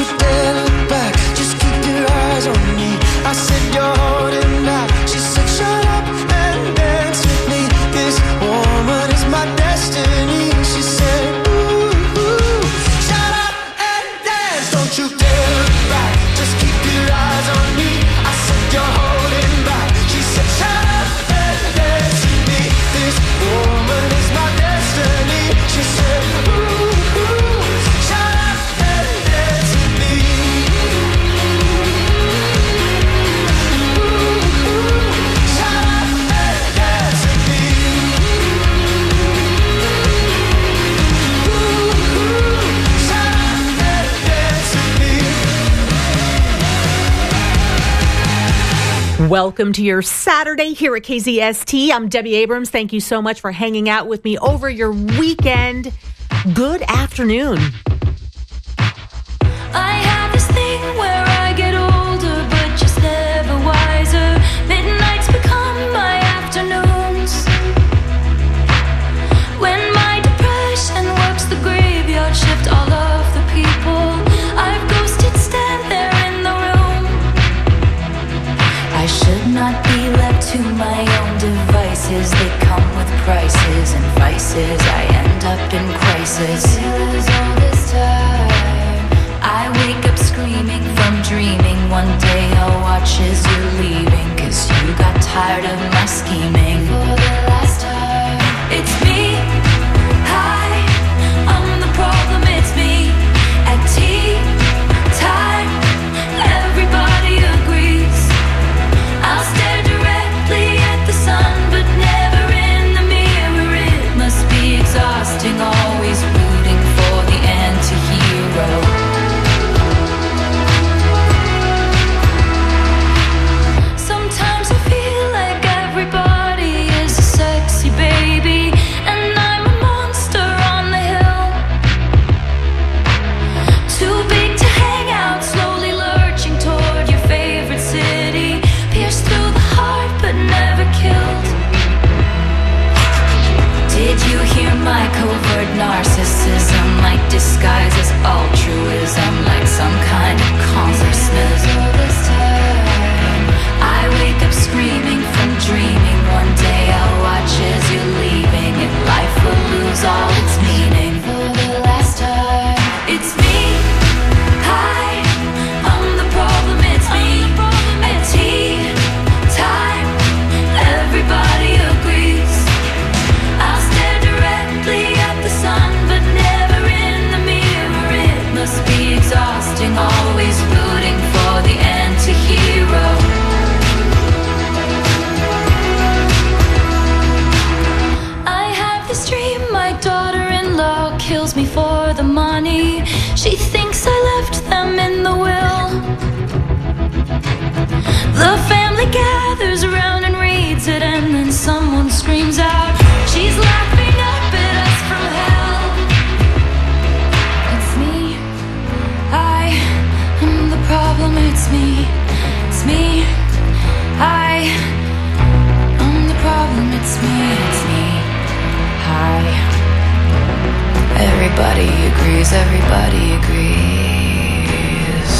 you dare look back, just keep your eyes on me. I said you're holding back, she said shut up and dance with me. This woman is my destiny. She said ooh, ooh, shut up and dance. Don't you dare look back, just keep your eyes on me. I said you're holding back, she said shut up and dance with me. This woman is my destiny. She said ooh, ooh, shut up and dance with me. Ooh, ooh, shut up and dance with me. Ooh, ooh, shut up and dance with me. Welcome to your Saturday here at KZST. I'm Debbie Abrams. Thank you so much for hanging out with me over your weekend. Good afternoon. I have this thing where I get older, but just never wiser. Midnights become my afternoons. When my depression works the graveyard shift, all of the people I've ghosted stand there in the room. I should not be left to my own devices. They come with prices and vices. I end up in crisis. All this time I wake up screaming from dreaming. One day I'll watch as you're leaving, 'cause you got tired of my scheming. For the last time, it's me. Hi, I'm the problem, it's me. At tea time, everybody agrees. I'll stare directly at the sun, but never in the mirror. It must be exhausting, always rooting for the anti-hero. Sometimes I feel like everybody is a sexy baby, and I'm a monster on the hill. Too big to hang out, slowly lurching toward your favorite city. Pierced through the heart, but never killed. Did you hear my covert narcissism? Like disguise as altruism, like some kind of congressman. All this time I wake up screaming from dreaming. One day I'll watch as you're leaving, and life will lose all its meaning. For the last time, it's me. Hi, I'm the problem, it's me. At tea time, everybody agrees. I'll stare directly at the sun, but never in the mirror. It must be exhausting, always rooting for the anti-hero. I have this dream, my daughter-in-law kills me for the money. She thinks I left them in the will. The family gathers around and reads it, and then someone screams out, she's laughing up at us from hell. It's me. I am the problem, it's me. It's me. I am the problem, it's me. It's me. Hi. Everybody agrees, everybody agrees.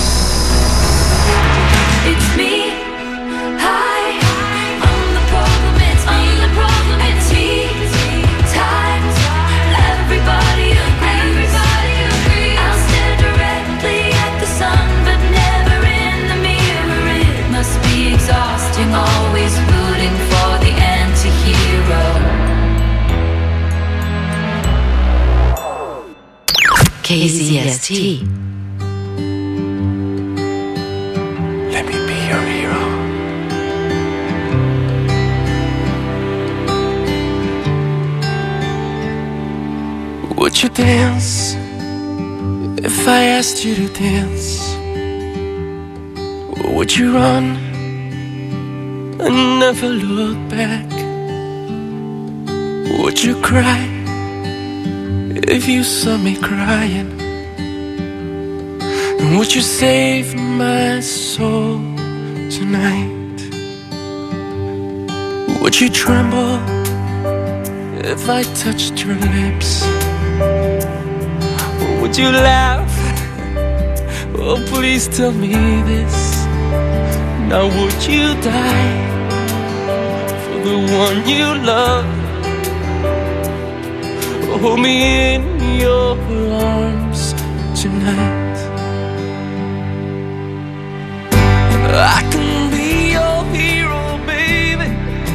It's me. Hi, I'm the problem, it's me. I'm the problem, it's me. Time, everybody agrees. I'll stare directly at the sun, but never in the mirror. It must be exhausting, always rooting for the anti-hero. KZST. Let me be your hero. Would you dance if I asked you to dance? Or would you run and never look back? Would you cry if you saw me crying? And would you save my soul tonight? Would you tremble if I touched your lips? Or would you laugh Oh, please tell me this. Now would you die for the one you love? Hold me in your arms tonight. I can be your hero, baby.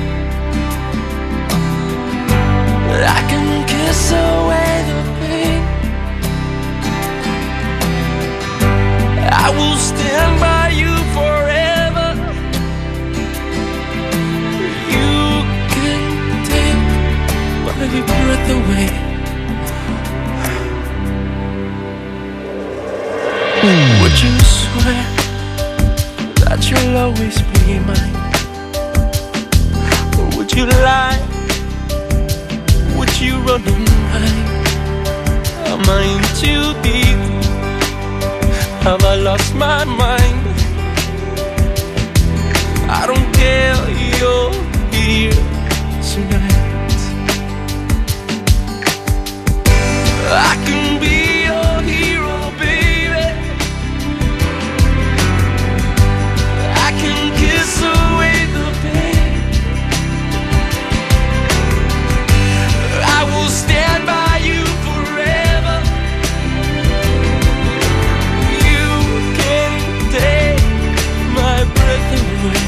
I can kiss away the pain. I will stand by you forever. You can take my breath away. Would you swear that you'll always be mine? Or would you lie? Would you run and hide? Am I in too deep? Have I lost my mind? I don't care, you're here tonight. I can be your hero, baby. I can kiss away the pain. I will stand by you forever. You can take my breath away.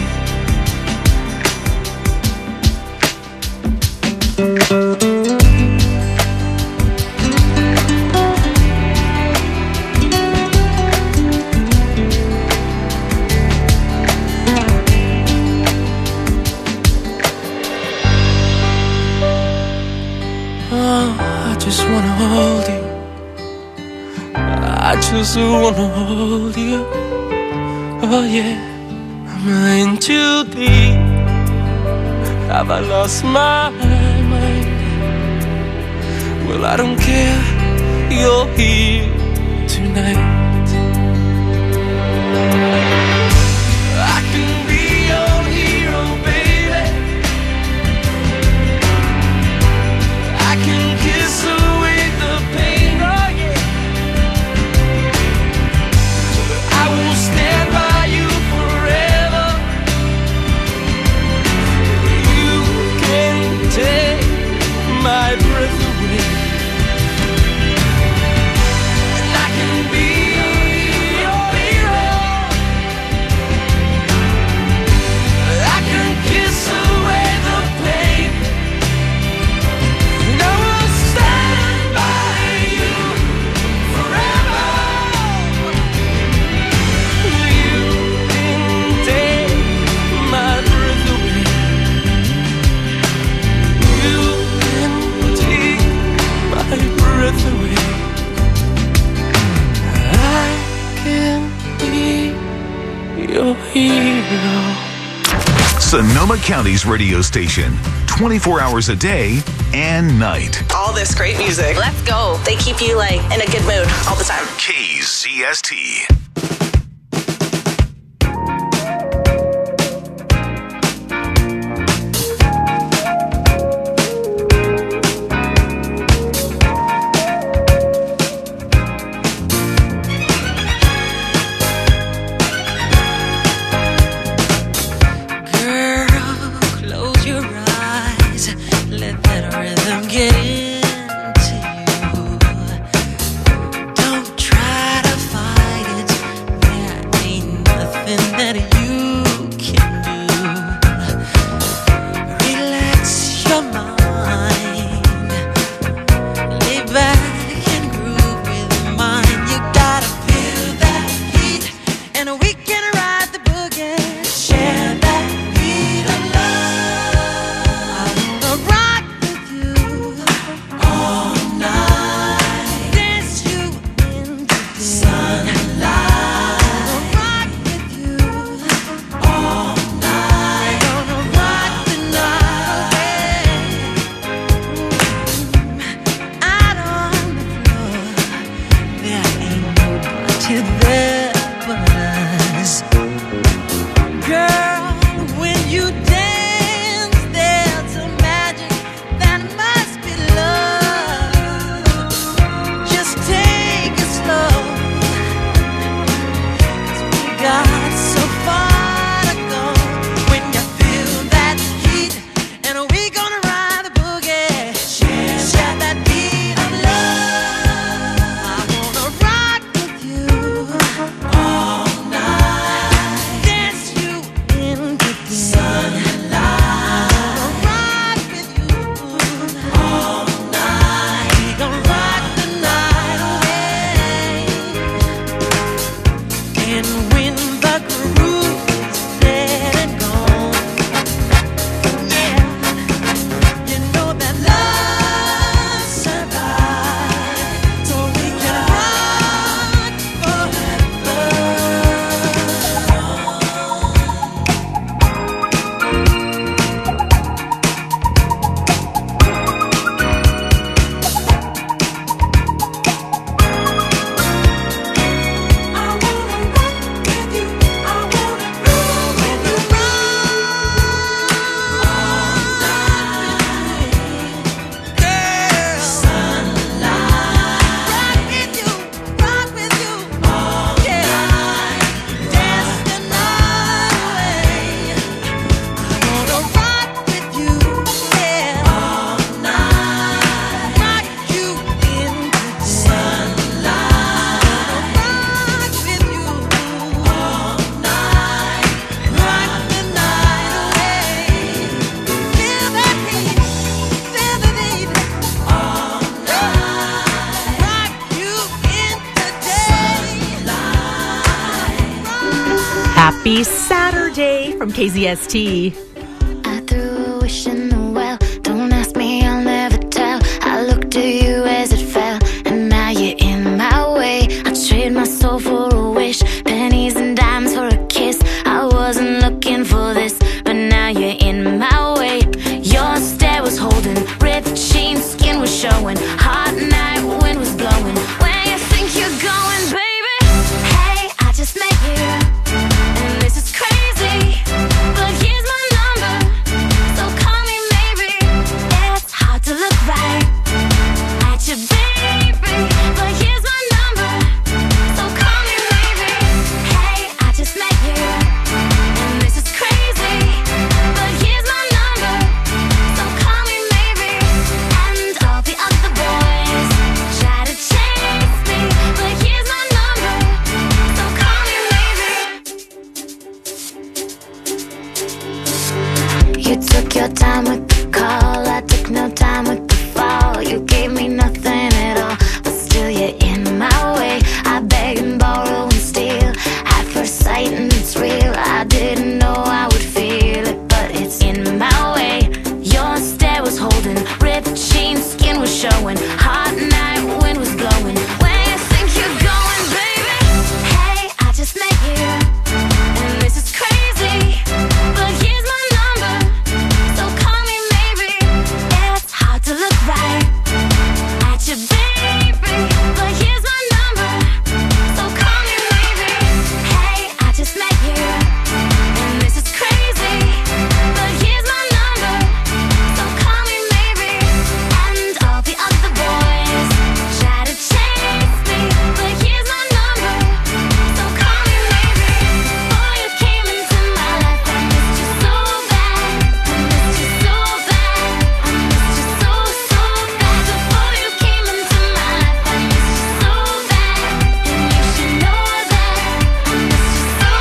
I just wanna hold you. I just wanna hold you. Oh yeah, I'm in too deep. Have I lost my mind? Well, I don't care, you're here tonight. I can be your hero, baby. I can kiss away the pain, oh yeah. I will stand by you forever. You can take my breath away. And I can be your hero. I can kiss away the pain. And I will stand by you forever. You can take my breath away. You can take my breath away. I can be your hero. Sonoma County's radio station, 24 hours a day and night. All this great music. Let's go. They keep you like in a good mood all the time. KZST. Girl, close your eyes. Let that rhythm get into you. Don't try to fight it. when the groove is dead and gone. Yeah, you know that love survives, so we can run forever. Happy Saturday from KZST. I threw a wish in the well. Don't ask me, I'll never tell. I looked at you as it fell, and now you're in my way. I trade my soul for a wish, pennies and dimes for a kiss. I wasn't looking for this, but now you're in my way. Your stare was holding, ripped jeans, skin was showing. Hot night, wind was blowing. Where you think you're going, baby? Hey, I just met you. This is crazy, but here's my number, so call me maybe. It's hard to look right at you, baby, but here's my number, so call me maybe. Hey, I just met you, and this is crazy, but here's my number, so call me maybe. And all the other boys try to chase me, but here's my number, so call me maybe. You took your time with the call, I took no time with the fall. You gave me nothing at all, but still you're in my way. I beg and borrow and steal at first sight, and it's real. I didn't know I would feel it, but it's in my way. Your stare was holding, ripped jeans, skin was showing. Hot night, wind was blowing. Where you think you're going, baby? Hey, I just met you, and this is crazy, but here's my number, so call me maybe. It's hard to look right at you, baby, but here's my number, so call me maybe. Hey, I just met you, and this is crazy, but here's my number, so call me maybe. And all the other boys try to chase me, but here's my number, so call me maybe. Before you came into my life, I missed you so bad. I missed you so bad. I missed you so, so bad. Before you came into my life, I missed you so bad. And you should know that. I missed you so,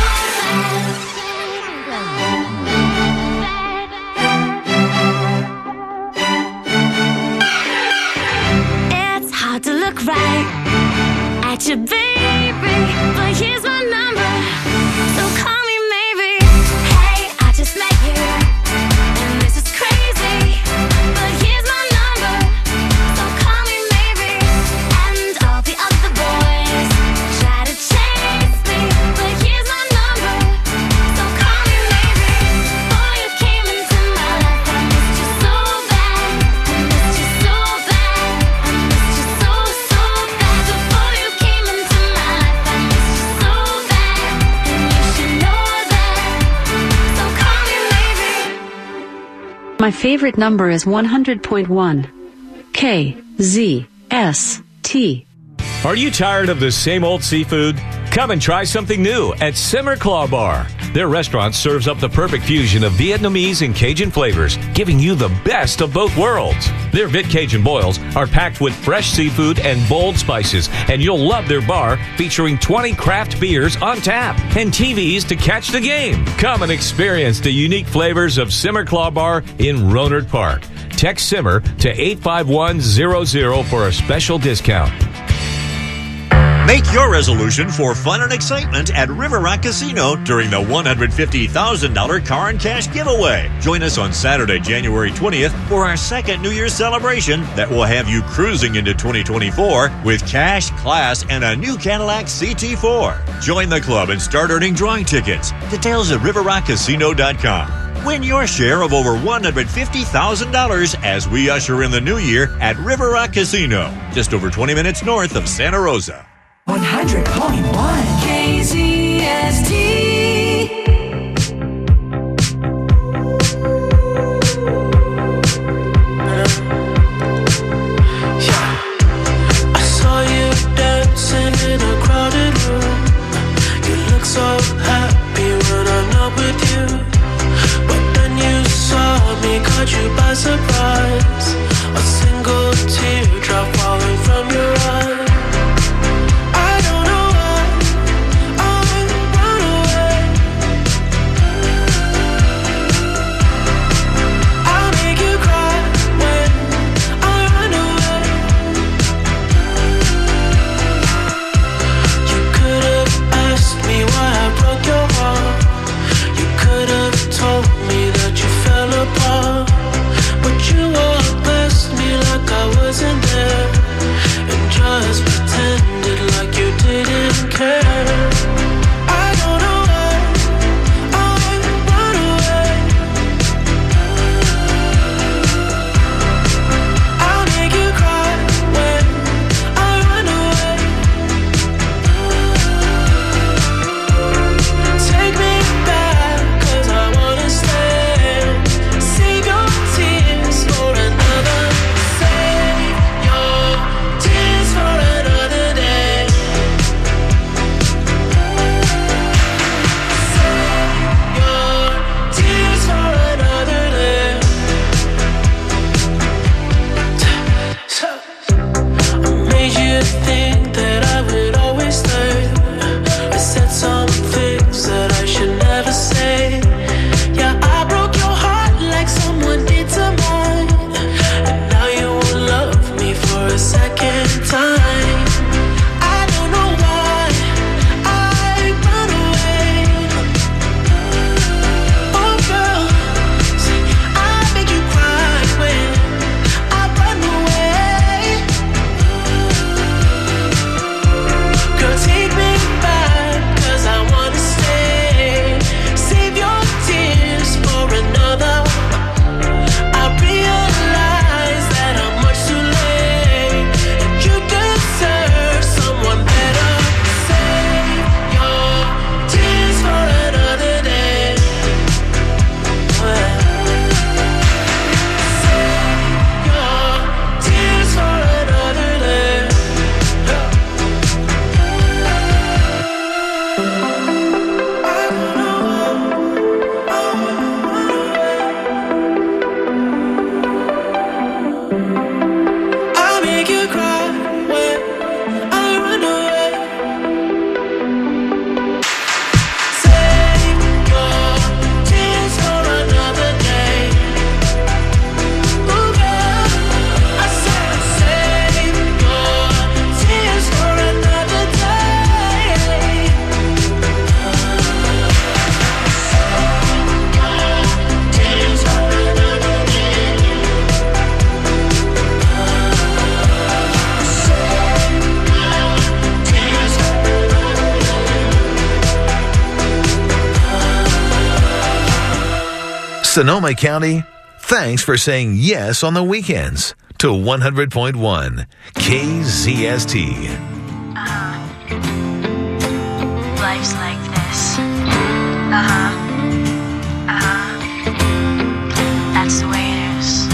It's hard to look right at you, baby, but here's my number, so call me maybe. Hey, I just met you, and this is crazy, but here's my number, so call me maybe. And all the other boys try to chase me, but here's my number, so call me maybe. Before you came into my life, I missed you so bad. I missed you so bad. I missed you so, so bad. Before you came into my life, I missed you so bad. And you should know that, so call me maybe. My favorite number is 100.1. KZST. Are you tired of the same old seafood? Come and try something new at Simmer Claw Bar. Their restaurant serves up the perfect fusion of Vietnamese and Cajun flavors, giving you the best of both worlds. Their Vit Cajun boils are packed with fresh seafood and bold spices, and you'll love their bar featuring 20 craft beers on tap and TVs to catch the game. Come and experience the unique flavors of Simmer Claw Bar in Rohnert Park. Text Simmer to 85100 for a special discount. Make your resolution for fun and excitement at River Rock Casino during the $150,000 car and cash giveaway. Join us on Saturday, January 20th for our second New Year's celebration that will have you cruising into 2024 with cash, class, and a new Cadillac CT4. Join the club and start earning drawing tickets. Details at riverrockcasino.com. Win your share of over $150,000 as we usher in the new year at River Rock Casino, just over 20 minutes north of Santa Rosa. 100.1 KZST. I saw you dancing in a crowded room. You look so happy when I'm not with you. But then you saw me, caught you by surprise. A single teardrop falling from your eye. Sonoma County, thanks for saying yes on the weekends to 100.1 KZST. Life's like this. That's the way it is.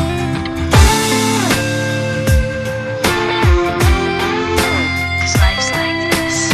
Cause life's like this.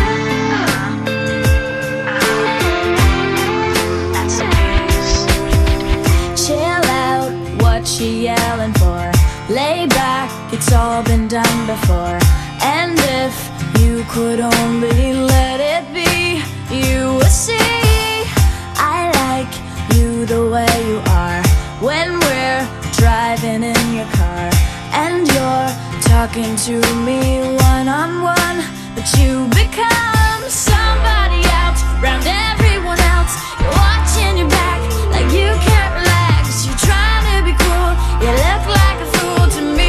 That's the way it is. Chill out, what you yelling for? Lay back, it's all been done before. And if you could only let it be, you would see I like you the way you are. When we're driving in your car and you're talking to me one-on-one, but you become somebody else. Round everyone else, you're watching your back like you can't relax. You're trying to be cool, you look like a fool to me.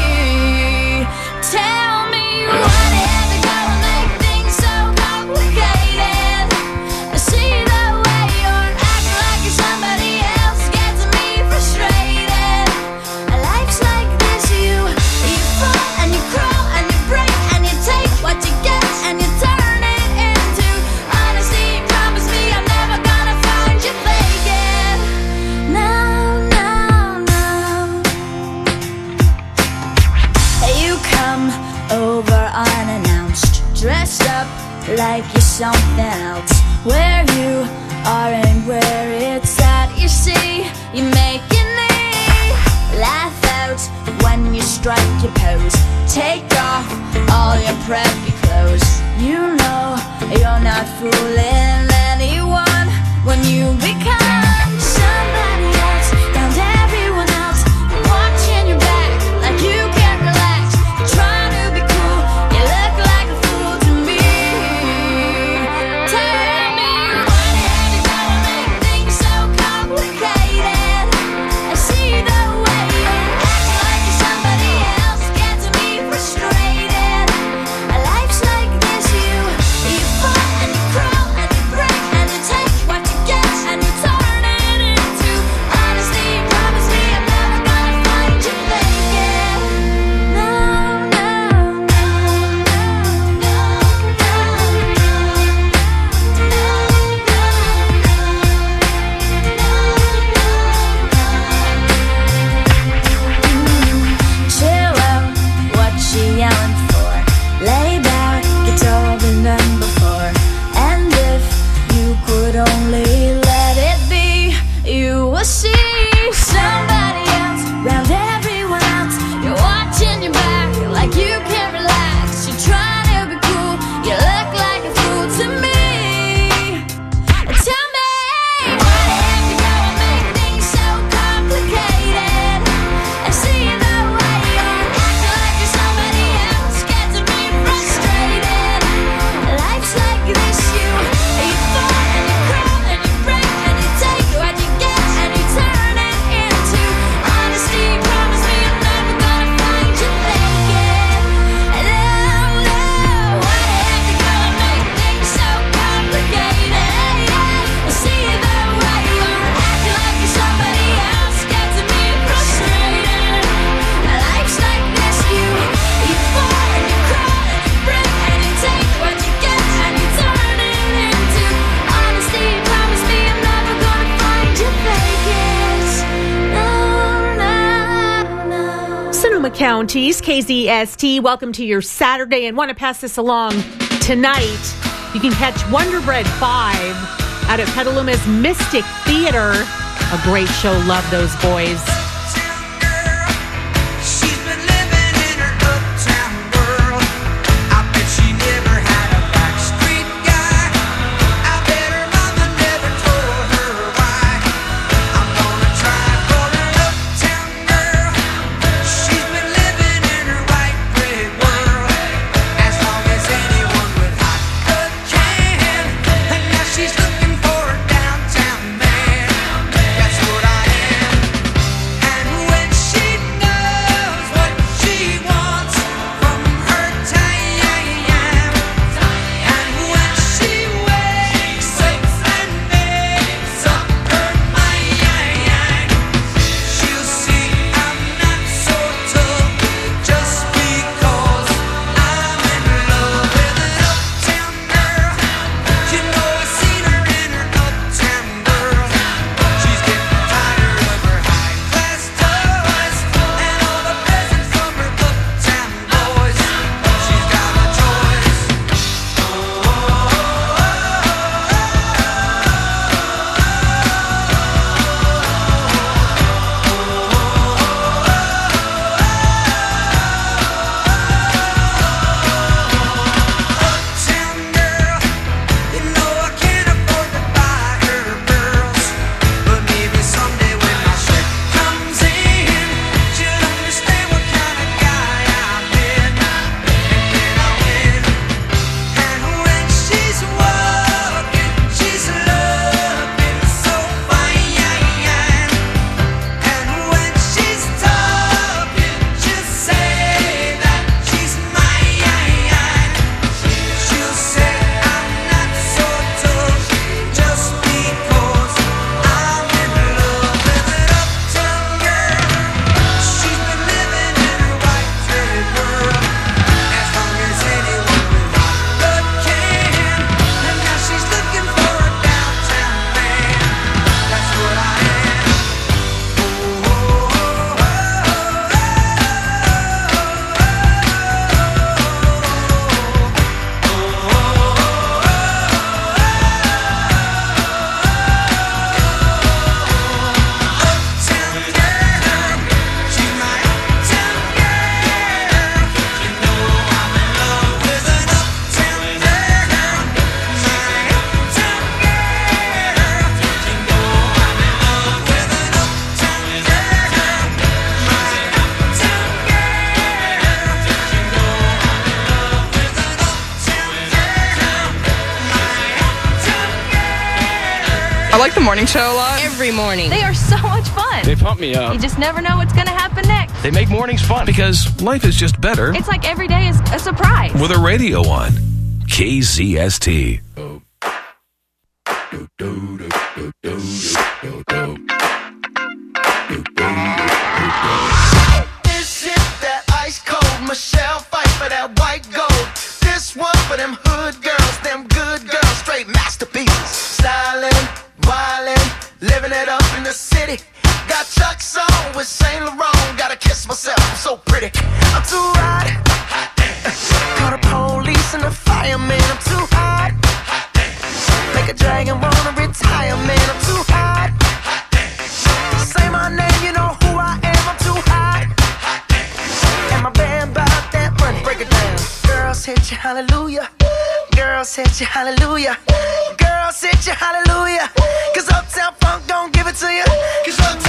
Tell me what had to go and make things so complicated. I see the way you're acting like you're somebody else gets me frustrated. Life's like this, you fall and you crawl and you break and you take what you get and you turn it into honesty. Promise me I'm never gonna find you faking. No, no, no. You come over unannounced, dressed up like you're something else. Where you are and where it's at, you see, you make your knee laugh out when you strike your pose. Take off all your preppy clothes. You know you're not fooling anyone when you become somebody else. Round everyone else, you're watching your back like you can't relax. You're trying to be cool, you look like a fool to me. Tell me what had to go and make things so complicated. I see the way you're acting like you're somebody else gets me frustrated. Life's like this, you fall and you crawl and you break and you take what you get and you turn it into honesty. Promise me I'm never gonna find you faking. No, no, no, no, chill out, what you yelling for? Lay back, it's all been done before. And if you could only let it be, you will see somebody else. Round everyone else, you're watching your back like you can't relax. You're trying to be cool, you look like a fool to me. Tell me what had to go and make things so complicated. I see the way you're acting like you're somebody else gets me frustrated. Life's like this, you fall and you crawl and you break and you take what you get and you turn it into honesty. Promise me I'm never gonna find you faking. No, no, what had to go and make things so complicated? I see the way you're acting like you're somebody else gets me frustrated. Life's like this, you fall and you crawl and you break and you take what you get and you turn it into honesty. Promise me I'm never gonna find you faking. No, no, no. Sonoma County's KZST. Welcome to your Saturday, and want to pass this along tonight. You can catch Wonder Bread 5 out at Petaluma's Mystic Theater. A great show. Love those boys. She's been living in her uptown world. I bet she never had a backstreet guy. I bet her mama never told her why. I'm gonna try for an uptown girl. She's been living in her white bread world as long as anyone with hot blood can. And now she's looking for a downtown man. That's what I am. I like the morning show a lot. Every morning. They are so much fun. They pump me up. You just never know what's going to happen next. They make mornings fun. Because life is just better. It's like every day is a surprise. With a radio on. KZST. This is that ice cold Michelle fight for that white gold. This one for them hood girls, them good girls, straight masterpieces. Styling, wildin', living it up in the city. Got Chuck's on with Saint Laurent. Gotta kiss myself, I'm so pretty. I'm too hot. Call the police and the fireman. I'm too hot. Make a dragon wanna retire, man. I'm too hot. Say my name, you know who I am. I'm too hot. And my band bought that money. Break it down. Girls hit you, hallelujah. Girls hit you, hallelujah. Girls hit you, hallelujah. 'Cause Uptown Funk don't give it to you. 'Cause Uptown